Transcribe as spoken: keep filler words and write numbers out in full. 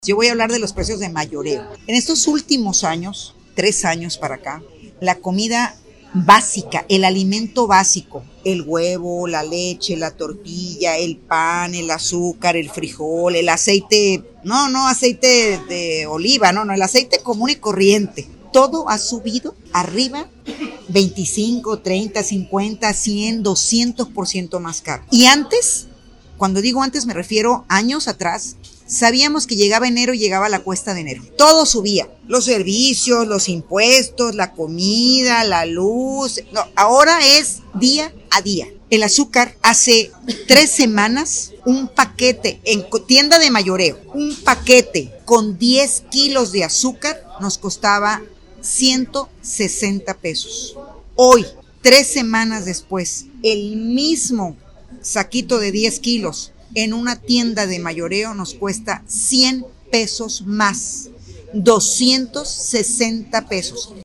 Yo voy a hablar de los precios de mayoreo. En estos últimos años, tres años para acá, la comida básica, el alimento básico, el huevo, la leche, la tortilla, el pan, el azúcar, el frijol, el aceite, no, no aceite de oliva, no, no, el aceite común y corriente. Todo ha subido arriba veinticinco, treinta, cincuenta, cien, doscientos por ciento más caro. Y antes, cuando digo antes me refiero años atrás, sabíamos que llegaba enero y llegaba la cuesta de enero. Todo subía. Los servicios, los impuestos, la comida, la luz. No, ahora es día a día. El azúcar, hace tres semanas, un paquete en tienda de mayoreo, un paquete con diez kilos de azúcar nos costaba ciento sesenta pesos. Hoy, tres semanas después, el mismo saquito de diez kilos en una tienda de mayoreo nos cuesta cien pesos más, doscientos sesenta pesos.